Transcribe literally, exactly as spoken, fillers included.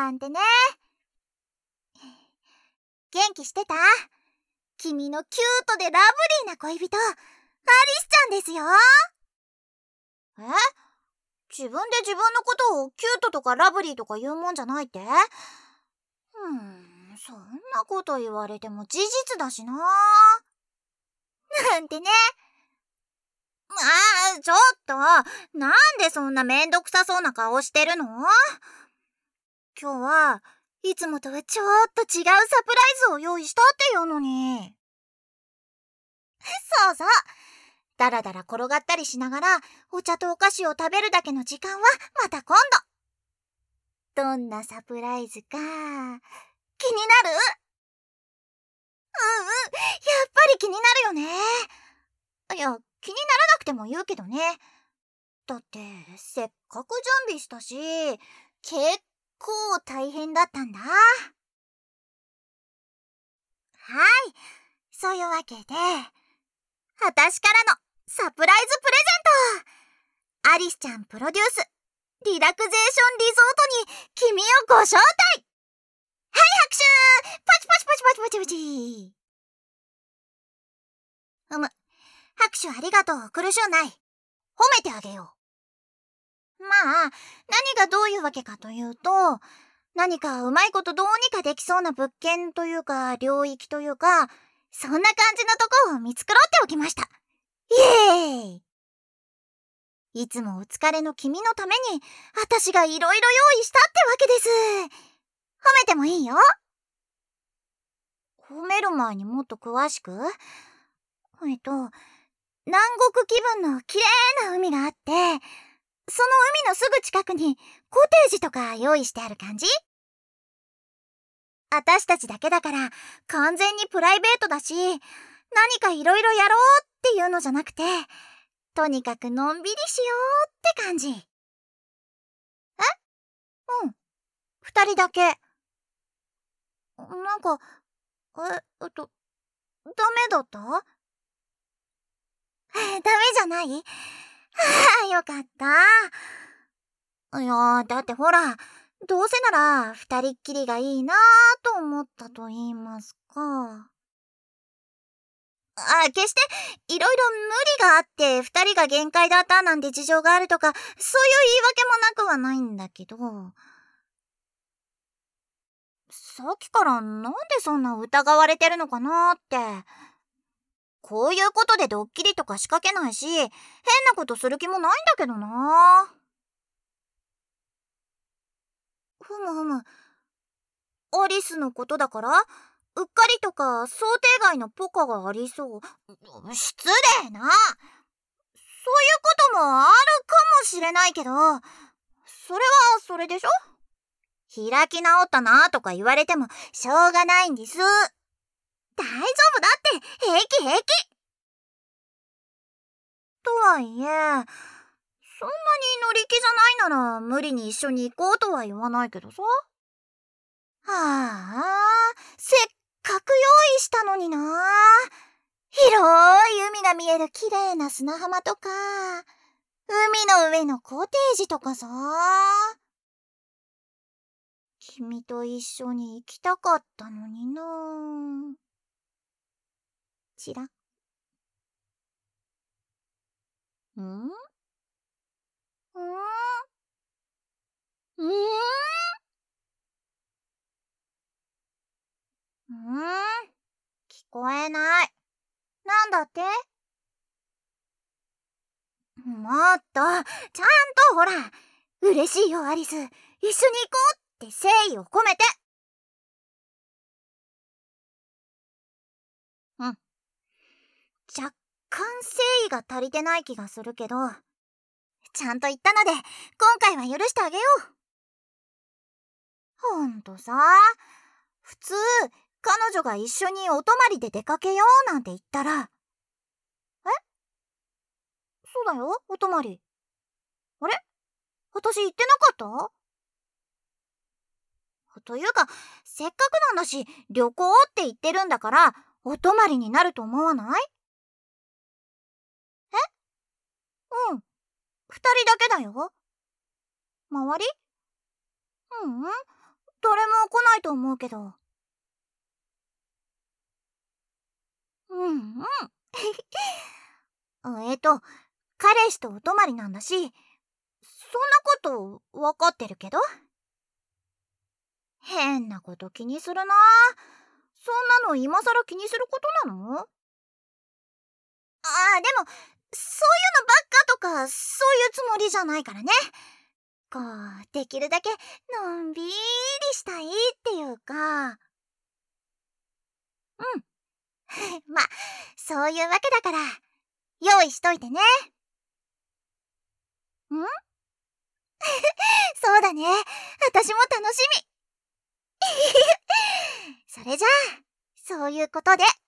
なんてね。元気してた？君のキュートでラブリーな恋人、アリスちゃんですよ。え？自分で自分のことをキュートとかラブリーとか言うもんじゃないって？うーん、そんなこと言われても事実だしな。なんてね。あー、ちょっと、なんでそんなめんどくさそうな顔してるの？今日はいつもとはちょっと違うサプライズを用意したっていうのに。そうそう。だらだら転がったりしながらお茶とお菓子を食べるだけの時間はまた今度。どんなサプライズか気になる？うんうん、やっぱり気になるよね。いや、気にならなくても言うけどね。だってせっかく準備したし、結構大変だったんだ。はい、そういうわけで私からのサプライズプレゼント、アリスちゃんプロデュースリラクゼーションリゾートに君をご招待。はい、拍手パチパチパチパチパチパチ。うむ、拍手ありがとう。苦しゅうない。褒めてあげよう。まあ、何がどういうわけかというと、何かうまいことどうにかできそうな物件というか領域というか、そんな感じのとこを見繕っておきました。イエーイ。いつもお疲れの君のために私がいろいろ用意したってわけです。褒めてもいいよ。褒める前にもっと詳しく。えっと、南国気分の綺麗な海があって、その海のすぐ近くにコテージとか用意してある感じ？私たちだけだから完全にプライベートだし、何かいろいろやろうっていうのじゃなくて、とにかくのんびりしようって感じ。え？うん。二人だけ。なんか、え、えっと、ダメだった？ダメじゃない？はあ、よかった。いや、だってほら、どうせなら二人っきりがいいなぁと思ったと言いますか。あ、決していろいろ無理があって二人が限界だったなんて事情があるとか、そういう言い訳もなくはないんだけど、さっきからなんでそんな疑われてるのかなって。こういうことでドッキリとか仕掛けないし、変なことする気もないんだけどな。ふむふむ。アリスのことだから、うっかりとか想定外のポカがありそう。失礼な。そういうこともあるかもしれないけど、それはそれでしょ。開き直ったなとか言われてもしょうがないんです。大丈夫だって、平気平気。とはいえ、そんなに乗り気じゃないなら無理に一緒に行こうとは言わないけどさ。はあ、せっかく用意したのにな。広い海が見える綺麗な砂浜とか、海の上のコテージとかさ。君と一緒に行きたかったのにな。ちら。ん？ん？ん？ん？ん？聞こえない。なんだって？もっと、ちゃんとほら、嬉しいよアリス。一緒に行こうって誠意を込めて。うん。若干誠意が足りてない気がするけど、ちゃんと言ったので、今回は許してあげよう。ほんとさ、普通、彼女が一緒にお泊まりで出かけようなんて言ったら、え？そうだよ、お泊まり。あれ？私言ってなかった？というか、せっかくなんだし、旅行って言ってるんだから、お泊まりになると思わない？え？うん。二人だけだよ。周り？うんうん。 誰も来ないと思うけど。うんうん。えっと、彼氏とお泊まりなんだし、そんなことわかってるけど。変なこと気にするな。そんなの今更気にすることなの？ああ、でも、そういうのばっかとか、そういうつもりじゃないからね。こう、できるだけのんびりしたいっていうか。うん。まあ、そういうわけだから、用意しといてね。んそうだね。私も楽しみ。それじゃあ、そういうことで。